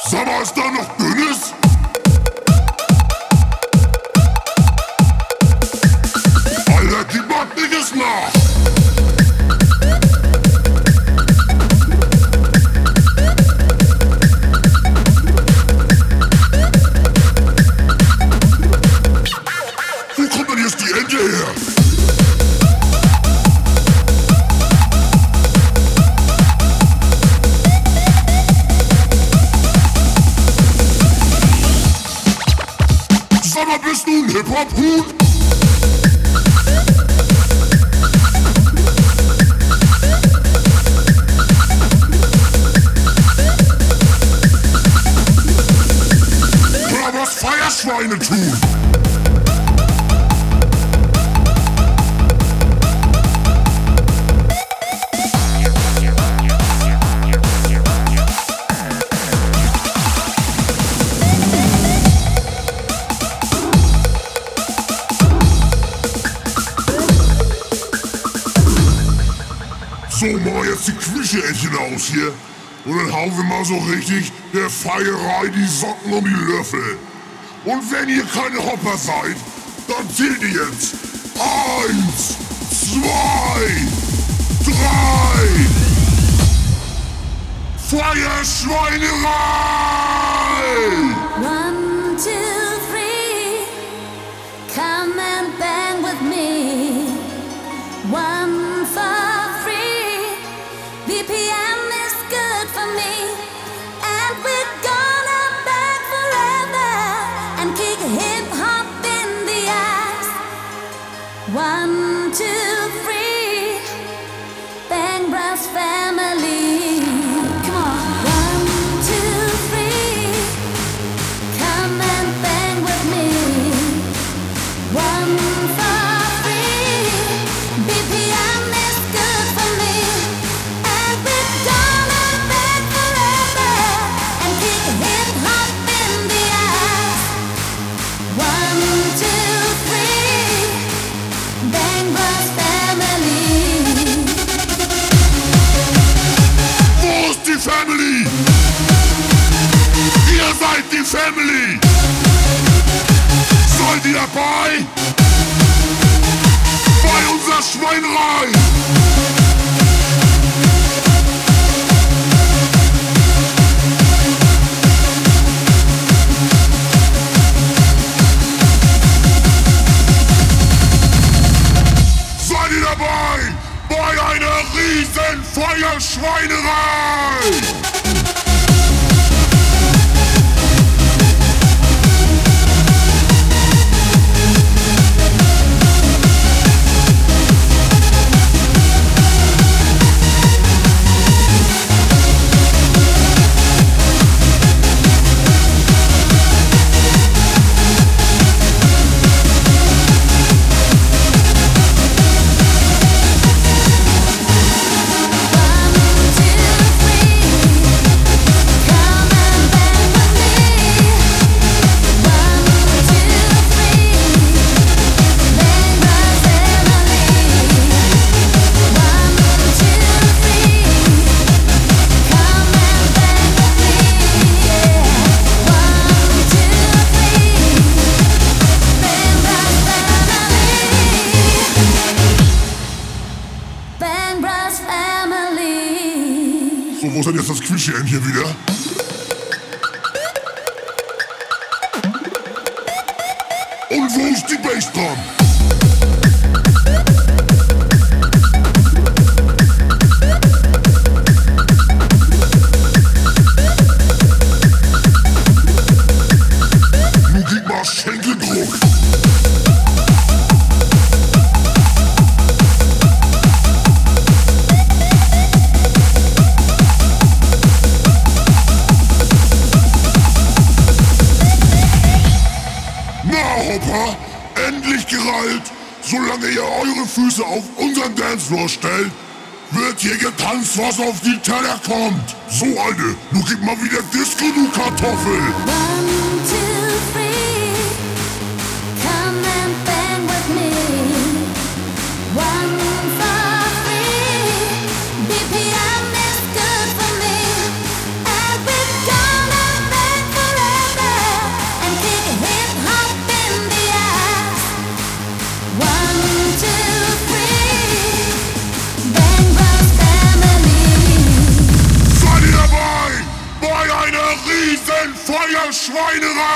Sag mal, ist da noch Dünnes? Alter, gib mal Dickes nach! Wo kommt denn jetzt die Ente her? Sag mal, bist du ein Hip-Hop-Huhn? Oder was Feierschweine tun? So, mal jetzt die Quiche-Entchen aus hier. Und dann hauen wir mal so richtig der Feierei die Socken um die Löffel. Und wenn ihr keine Hopper seid, dann zählt ihr jetzt. 1, 2, 3. Feierschweinerei! 1, 2, 3, come and bang with me. 1 for free, BPM is good for me. And we're gonna bang forever and kick hip-hop in the ass. 1, 2, 3, Bang Bros family. Come on. 1, 2, 3, come and bang with me. 1 for free, BPM is good for me. And we're gonna bang forever and kick hip-hop in the ass. 1, 2, 3, Bang Bros family. Wo ist die Family? Ihr seid die Family! Seid ihr dabei? Bei unserer Schweinerei! Seid ihr dabei? Bei einer riesen Feierschweinerei! Bang Bros family. So, wo ist denn jetzt das Quiche-Entchen wieder? Und wo ist die Bassdrum? Nun gib mal Schenkeldruck. Na, Hopper, endlich gereilt. Solange ihr eure Füße auf unseren Dancefloor stellt, wird hier getanzt, was auf die Teller kommt. So, Alte, nun gib mal wieder Disco, du Kartoffel. 1, 2, 3, come and bang with me. 1 for free, BPM is good for me. And we're gonna bang Schweinerei!